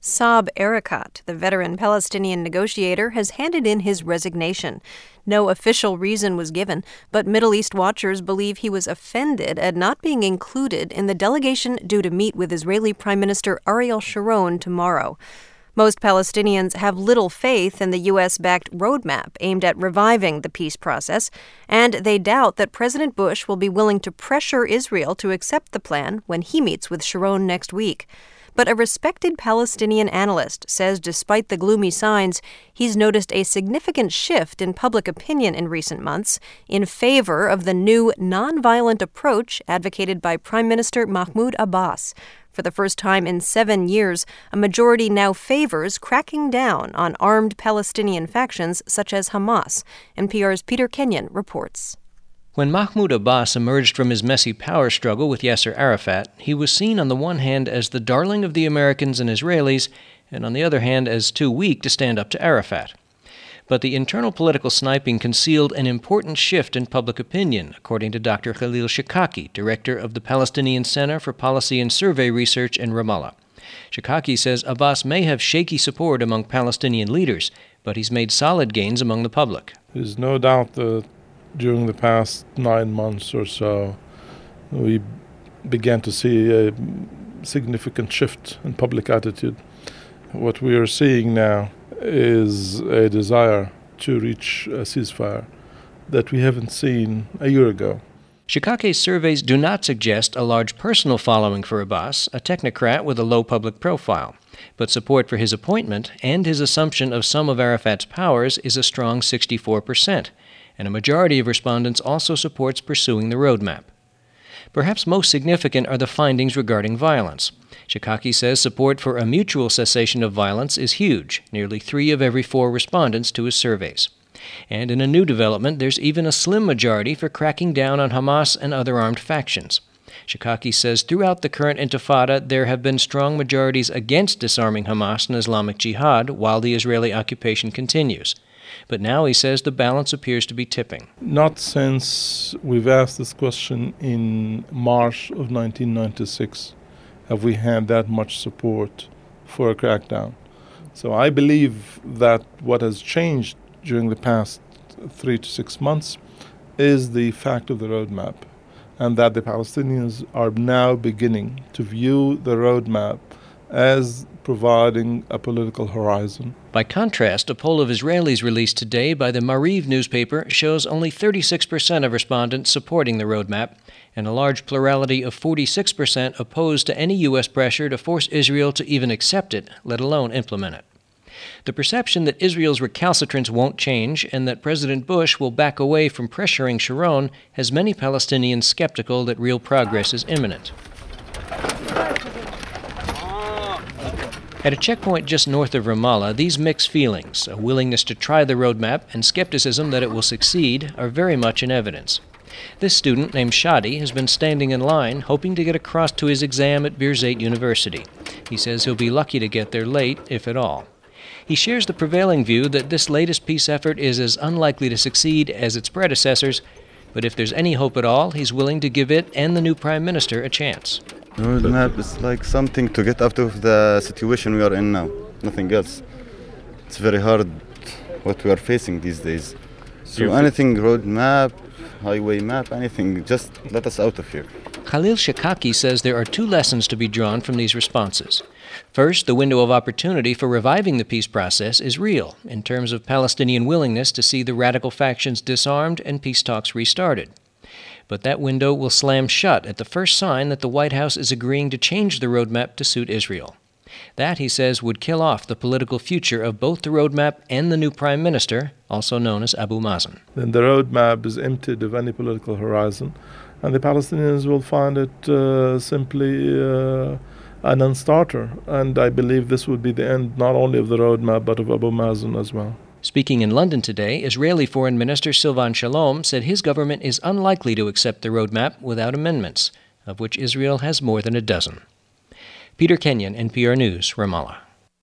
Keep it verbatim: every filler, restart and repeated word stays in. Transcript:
Saeb Erekat, the veteran Palestinian negotiator, has handed in his resignation. No official reason was given, but Middle East watchers believe he was offended at not being included in the delegation due to meet with Israeli Prime Minister Ariel Sharon tomorrow. Most Palestinians have little faith in the U S-backed roadmap aimed at reviving the peace process, and they doubt that President Bush will be willing to pressure Israel to accept the plan when he meets with Sharon next week. But a respected Palestinian analyst says despite the gloomy signs, he's noticed a significant shift in public opinion in recent months in favor of the new nonviolent approach advocated by Prime Minister Mahmoud Abbas. For the first time in seven years, a majority now favors cracking down on armed Palestinian factions such as Hamas. N P R's Peter Kenyon reports. When Mahmoud Abbas emerged from his messy power struggle with Yasser Arafat, he was seen on the one hand as the darling of the Americans and Israelis, and on the other hand as too weak to stand up to Arafat. But the internal political sniping concealed an important shift in public opinion, according to Doctor Khalil Shikaki, director of the Palestinian Center for Policy and Survey Research in Ramallah. Shikaki says Abbas may have shaky support among Palestinian leaders, but he's made solid gains among the public. There's no doubt that during the past nine months or so, we began to see a significant shift in public attitude. What we are seeing now is a desire to reach a ceasefire that we haven't seen a year ago. Shikake's surveys do not suggest a large personal following for Abbas, a technocrat with a low public profile. But support for his appointment and his assumption of some of Arafat's powers is a strong sixty-four percent, and a majority of respondents also supports pursuing the roadmap. Perhaps most significant are the findings regarding violence. Shikaki says support for a mutual cessation of violence is huge, nearly three of every four respondents to his surveys. And in a new development, there's even a slim majority for cracking down on Hamas and other armed factions. Shikaki says throughout the current intifada, there have been strong majorities against disarming Hamas and Islamic Jihad while the Israeli occupation continues. But now he says the balance appears to be tipping. Not since we've asked this question in March of nineteen ninety-six have we had that much support for a crackdown. So I believe that what has changed during the past three to six months is the fact of the roadmap, and that the Palestinians are now beginning to view the roadmap as providing a political horizon. By contrast, a poll of Israelis released today by the Maariv newspaper shows only thirty-six percent of respondents supporting the roadmap, and a large plurality of forty-six percent opposed to any U S pressure to force Israel to even accept it, let alone implement it. The perception that Israel's recalcitrance won't change and that President Bush will back away from pressuring Sharon has many Palestinians skeptical that real progress is imminent. At a checkpoint just north of Ramallah, these mixed feelings, a willingness to try the roadmap and skepticism that it will succeed, are very much in evidence. This student, named Shadi, has been standing in line, hoping to get across to his exam at Birzeit University. He says he'll be lucky to get there late, if at all. He shares the prevailing view that this latest peace effort is as unlikely to succeed as its predecessors, but if there's any hope at all, he's willing to give it and the new prime minister a chance. The roadmap is like something to get out of the situation we are in now, nothing else. It's very hard what we are facing these days. So anything, roadmap, highway map, anything, just let us out of here. Khalil Shikaki says there are two lessons to be drawn from these responses. First, the window of opportunity for reviving the peace process is real, in terms of Palestinian willingness to see the radical factions disarmed and peace talks restarted. But that window will slam shut at the first sign that the White House is agreeing to change the roadmap to suit Israel. That, he says, would kill off the political future of both the roadmap and the new prime minister, also known as Abu Mazen. Then the roadmap is emptied of any political horizon, and the Palestinians will find it uh, simply uh, a non-starter. And I believe this would be the end not only of the roadmap, but of Abu Mazen as well. Speaking in London today, Israeli Foreign Minister Silvan Shalom said his government is unlikely to accept the roadmap without amendments, of which Israel has more than a dozen. Peter Kenyon, N P R News, Ramallah.